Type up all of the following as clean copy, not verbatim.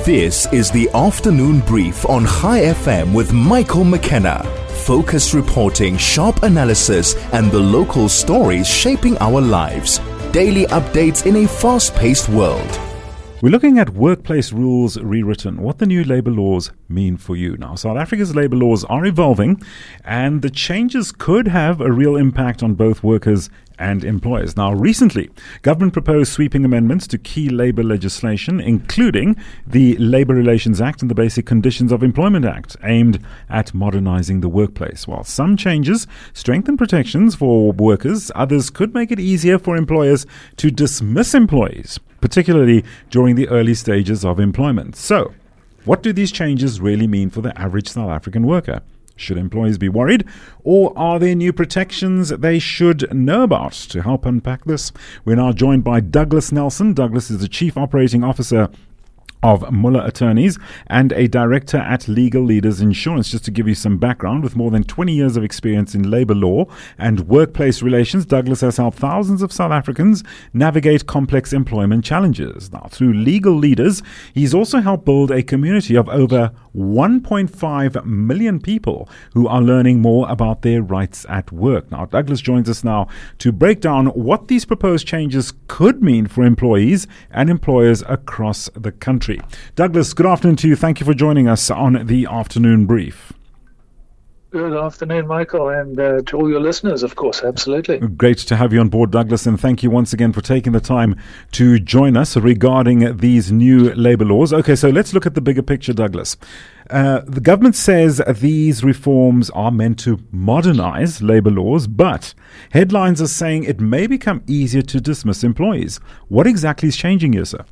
This is the Afternoon Brief on High FM with Michael McKenna. Focused reporting, sharp analysis, and the local stories shaping our lives. Daily updates in a fast-paced world. We're looking at workplace rules rewritten, what the new labour laws mean for you. Now, South Africa's labour laws are evolving, and the changes could have a real impact on both workers and employers. Now, recently, government proposed sweeping amendments to key labour legislation, including the Labour Relations Act and the Basic Conditions of Employment Act, aimed at modernising the workplace. While some changes strengthen protections for workers, others could make it easier for employers to dismiss employees, particularly during the early stages of employment. So, what do these changes really mean for the average South African worker? Should employees be worried, or are there new protections they should know about? To help unpack this, we're now joined by Douglas Nelson. Douglas is the Chief Operating Officer of Muller Attorneys and a director at Legal Leaders Insurance. Just to give you some background, with more than 20 years of experience in labour law and workplace relations, Douglas has helped thousands of South Africans navigate complex employment challenges. Now, through Legal Leaders, he's also helped build a community of over 1.5 million people who are learning more about their rights at work. Now, Douglas joins us now to break down what these proposed changes could mean for employees and employers across the country. Douglas, good afternoon to you. Thank you for joining us on the Afternoon Brief. Good afternoon, Michael, and to all your listeners, of course, absolutely. Great to have you on board, Douglas, and thank you once again for taking the time to join us regarding these new labour laws. Okay, so let's look at the bigger picture, Douglas. The government says these reforms are meant to modernise labour laws, but headlines are saying it may become easier to dismiss employees. What exactly is changing here, sir?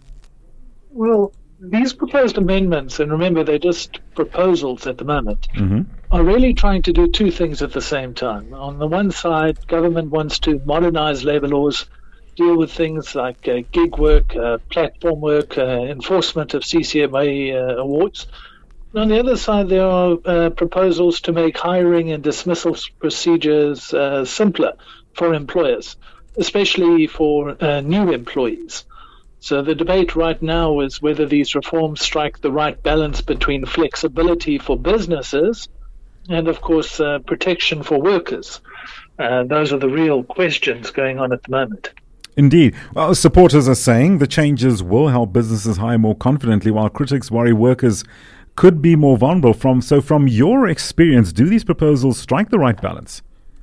Well, these proposed amendments, and remember they're just proposals at the moment, are really trying to do two things at the same time. On the one side, government wants to modernise labour laws, deal with things like gig work, platform work, enforcement of CCMA awards. And on the other side, there are proposals to make hiring and dismissal procedures simpler for employers, especially for new employees. So the debate right now is whether these reforms strike the right balance between flexibility for businesses and, of course, protection for workers. Those are the real questions going on at the moment. Indeed. Well, supporters are saying the changes will help businesses hire more confidently, while critics worry workers could be more vulnerable. From your experience, do these proposals strike the right balance?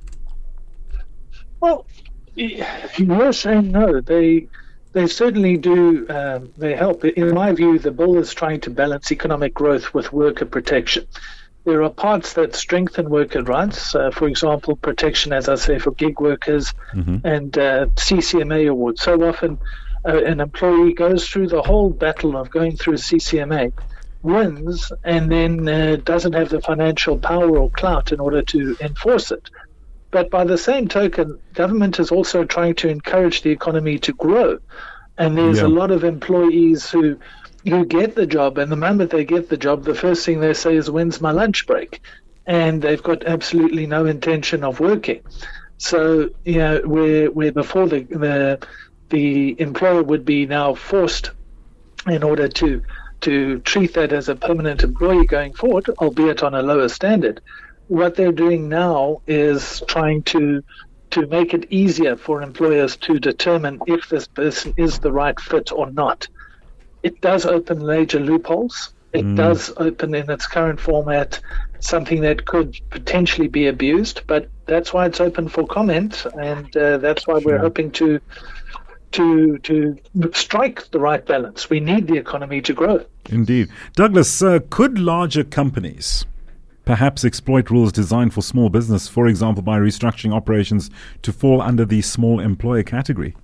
Well, yes and no. They certainly do. They help. In my view, the bill is trying to balance economic growth with worker protection. There are parts that strengthen worker rights, for example, protection, as I say, for gig workers and CCMA awards. So often an employee goes through the whole battle of going through CCMA, wins, and then doesn't have the financial power or clout in order to enforce it. But by the same token, government is also trying to encourage the economy to grow. And there's a lot of employees who get the job, and the moment they get the job, the first thing they say is, when's my lunch break? And they've got absolutely no intention of working. So, where before the employer would be now forced in order to treat that as a permanent employee going forward, albeit on a lower standard, what they're doing now is trying to make it easier for employers to determine if this person is the right fit or not. It does open major loopholes. It does open in its current format something that could potentially be abused, but that's why it's open for comment, and that's why we're hoping to strike the right balance. We need the economy to grow. Indeed. Douglas, could larger companies perhaps exploit rules designed for small business, for example, by restructuring operations to fall under the small employer category?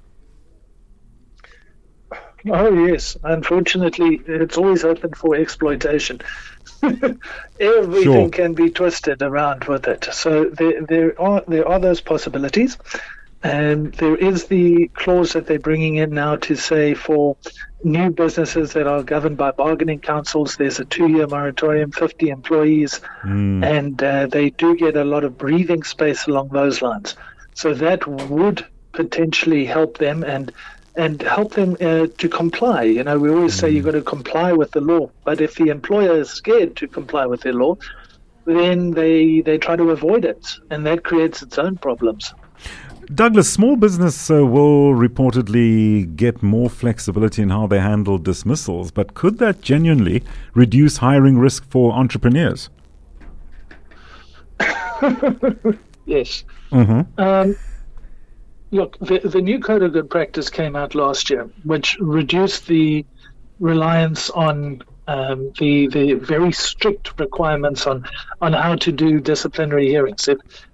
Oh, yes. Unfortunately, it's always open for exploitation. Everything can be twisted around with it. So there are those possibilities. And there is the clause that they're bringing in now to say for new businesses that are governed by bargaining councils, there's a 2-year moratorium, 50 employees, and they do get a lot of breathing space along those lines. So that would potentially help them. And and help them to comply. You know, we always say you've got to comply with the law, but if the employer is scared to comply with their law, then they try to avoid it, and that creates its own problems. Douglas, small business will reportedly get more flexibility in how they handle dismissals, but could that genuinely reduce hiring risk for entrepreneurs? Yes. Mm-hmm. Look, the new Code of Good Practice came out last year, which reduced the reliance on the very strict requirements on how to do disciplinary hearings.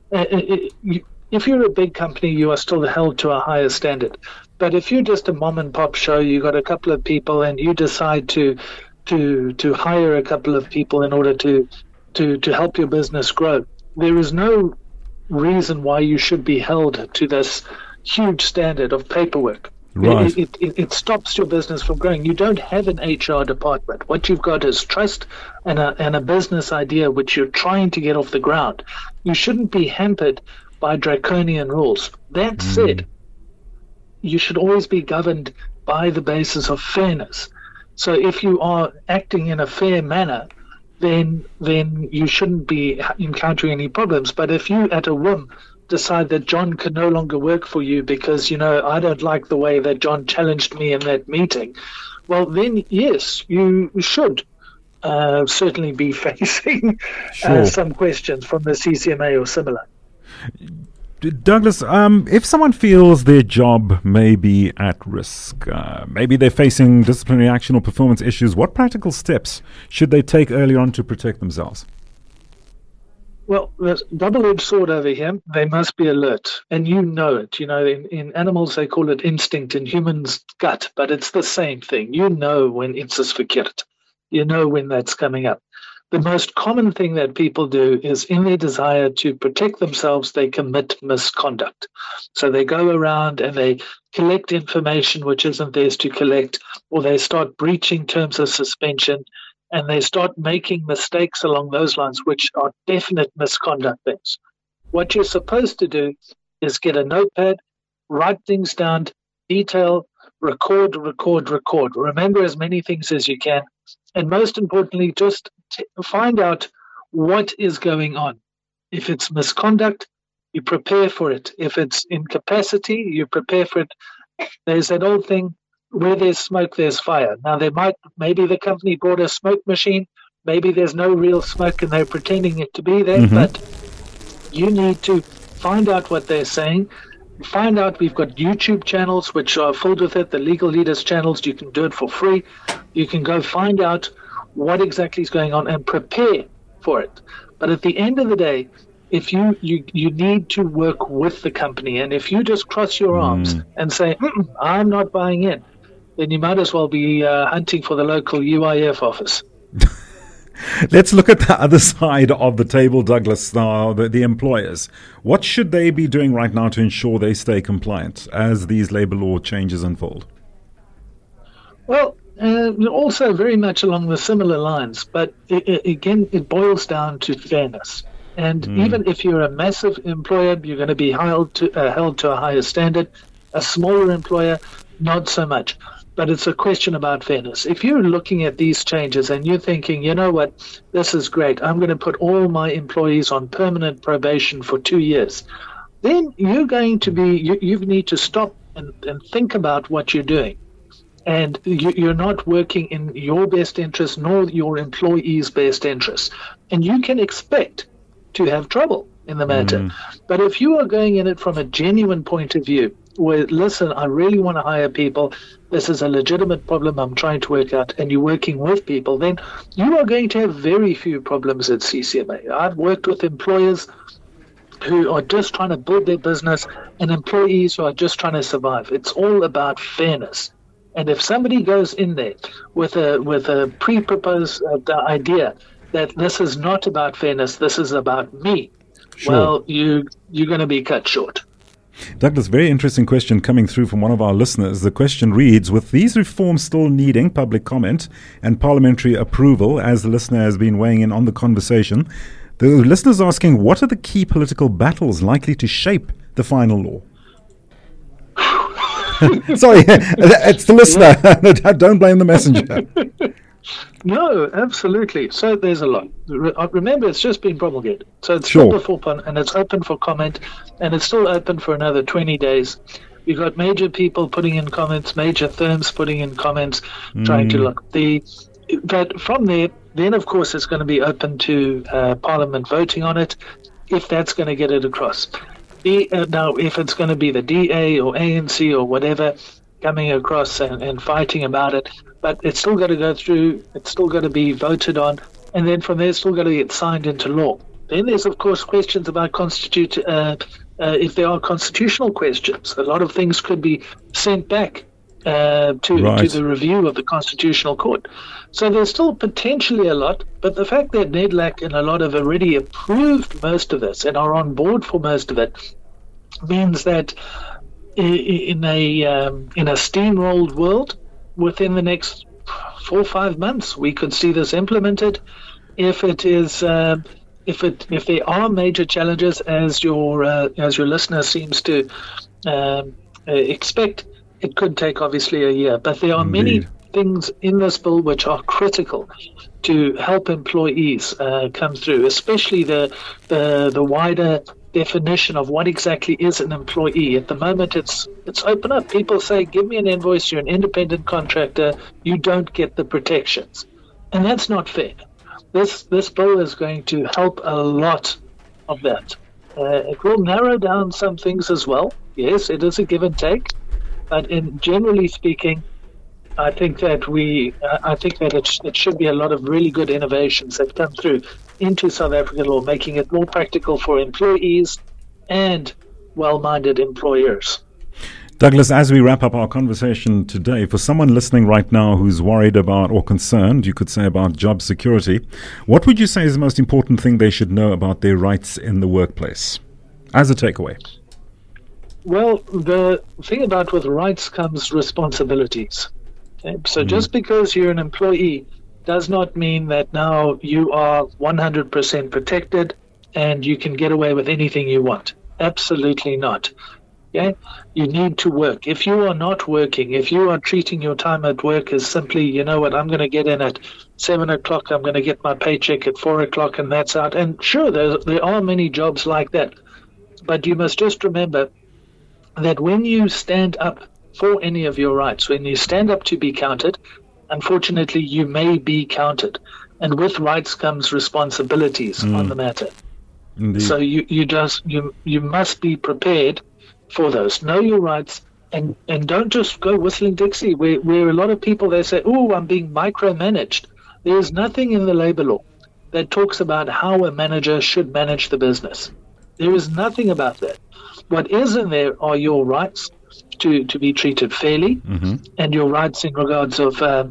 If you're a big company, you are still held to a higher standard. But if you're just a mom and pop show, you got a couple of people, and you decide to hire a couple of people in order to help your business grow, there is no reason why you should be held to this huge standard of paperwork. Right. It stops your business from growing. You don't have an HR department. What you've got is trust and a business idea which you're trying to get off the ground. You shouldn't be hampered by draconian rules. That said, you should always be governed by the basis of fairness. So if you are acting in a fair manner, then you shouldn't be encountering any problems. But if you, at a whim, decide that John can no longer work for you because, I don't like the way that John challenged me in that meeting, well, then, yes, you should certainly be facing some questions from the CCMA or similar. Douglas, if someone feels their job may be at risk, maybe they're facing disciplinary action or performance issues, what practical steps should they take early on to protect themselves? Well, there's a double-edged sword over here. They must be alert, and you know it. In animals, they call it instinct, in humans, gut, but it's the same thing. You know when it's verkeerd. You know when that's coming up. The most common thing that people do is, in their desire to protect themselves, they commit misconduct. So they go around and they collect information which isn't theirs to collect, or they start breaching terms of suspension, and they start making mistakes along those lines, which are definite misconduct things. What you're supposed to do is get a notepad, write things down, detail, record. Remember as many things as you can. And most importantly, just find out what is going on. If it's misconduct, you prepare for it. If it's incapacity, you prepare for it. There's that old thing, where there's smoke, there's fire. Now, maybe the company bought a smoke machine. Maybe there's no real smoke and they're pretending it to be there. But you need to find out what they're saying. Find out, we've got YouTube channels which are filled with it, the Legal Leaders channels. You can do it for free. You can go find out what exactly is going on and prepare for it. But at the end of the day, if you need to work with the company, and if you just cross your arms and say, I'm not buying in, then you might as well be hunting for the local UIF office. Let's look at the other side of the table, Douglas, now, the employers. What should they be doing right now to ensure they stay compliant as these labor law changes unfold? Well, also very much along the similar lines, but again, it boils down to fairness. And even if you're a massive employer, you're going to be held to a higher standard. A smaller employer, not so much. But it's a question about fairness. If you're looking at these changes and you're thinking, you know what, this is great, I'm going to put all my employees on permanent probation for 2 years, then you're going to be, you need to stop and think about what you're doing. And you're not working in your best interest nor your employees' best interest. And you can expect to have trouble in the matter. But if you are going in it from a genuine point of view, where, listen, I really want to hire people, this is a legitimate problem I'm trying to work out, and you're working with people, then you are going to have very few problems at CCMA. I've worked with employers who are just trying to build their business and employees who are just trying to survive. It's all about fairness. And if somebody goes in there with a pre-proposed idea that this is not about fairness, this is about me, well, you're going to be cut short. Douglas, very interesting question coming through from one of our listeners. The question reads, with these reforms still needing public comment and parliamentary approval, as the listener has been weighing in on the conversation, the listener's asking, what are the key political battles likely to shape the final law? Sorry, it's the listener. Don't blame the messenger. No, absolutely. So there's a lot. Remember, it's just been promulgated. So it's Sure. still before, and it's open for comment, and it's still open for another 20 days. You've got major people putting in comments, major firms putting in comments, trying to look. But from there, then of course it's going to be open to Parliament voting on it, if that's going to get it across. Now, if it's going to be the DA or ANC or whatever coming across and fighting about it, but it's still got to go through, it's still got to be voted on, and then from there it's still got to get signed into law. Then there's, of course, questions about if there are constitutional questions. A lot of things could be sent back to the review of the Constitutional Court. So there's still potentially a lot, but the fact that NEDLAC and a lot have already approved most of this and are on board for most of it means that in a steamrolled world, within the next 4 or 5 months, we could see this implemented. If there are major challenges, as your listener seems to expect, it could take obviously a year. But there are many things in this bill which are critical to help employees come through, especially the wider definition of what exactly is an employee. At the moment, it's open up. People say, give me an invoice, you're an independent contractor, you don't get the protections. And that's not fair. This bill is going to help a lot of that. It will narrow down some things as well. Yes, it is a give and take, but generally speaking, I think that it should be a lot of really good innovations that come through into South African law, making it more practical for employees and well-minded employers. Douglas, as we wrap up our conversation today, for someone listening right now who's worried about or concerned, you could say, about job security, what would you say is the most important thing they should know about their rights in the workplace, as a takeaway? Well, the thing about with rights comes responsibilities. Okay? So just because you're an employee does not mean that now you are 100% protected and you can get away with anything you want. Absolutely not. Okay? You need to work. If you are not working, if you are treating your time at work as simply, you know what, I'm going to get in at 7 o'clock, I'm going to get my paycheck at 4 o'clock and that's out. And sure, there are many jobs like that. But you must just remember that when you stand up for any of your rights, when you stand up to be counted, unfortunately, you may be counted. And with rights comes responsibilities on the matter. Indeed. So you must be prepared for those. Know your rights and don't just go whistling Dixie, where a lot of people, they say, oh, I'm being micromanaged. There is nothing in the labor law that talks about how a manager should manage the business. There is nothing about that. What is in there are your rights to be treated fairly, and your rights in regards of at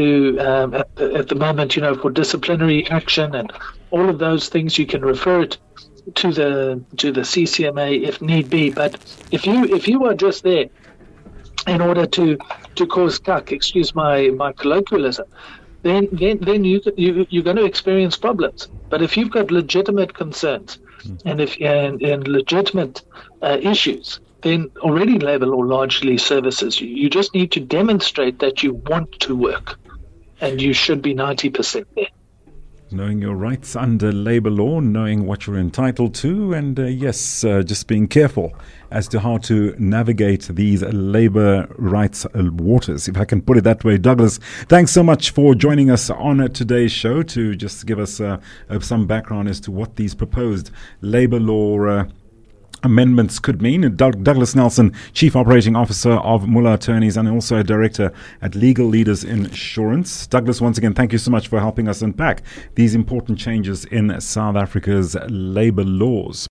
the moment, for disciplinary action and all of those things. You can refer it to the CCMA if need be. But if you are just there in order to cause cuck, excuse my colloquialism, then you're going to experience problems. But if you've got legitimate concerns and legitimate issues, then already labor law largely services you. You just need to demonstrate that you want to work, and you should be 90% there. Knowing your rights under labor law, knowing what you're entitled to, and just being careful as to how to navigate these labor rights waters, if I can put it that way. Douglas, thanks so much for joining us on today's show to just give us some background as to what these proposed labor law amendments could mean. Douglas Nelson, Chief Operating Officer of Muller Attorneys and also a Director at Legal Leaders Insurance. Douglas, once again, thank you so much for helping us unpack these important changes in South Africa's labor laws.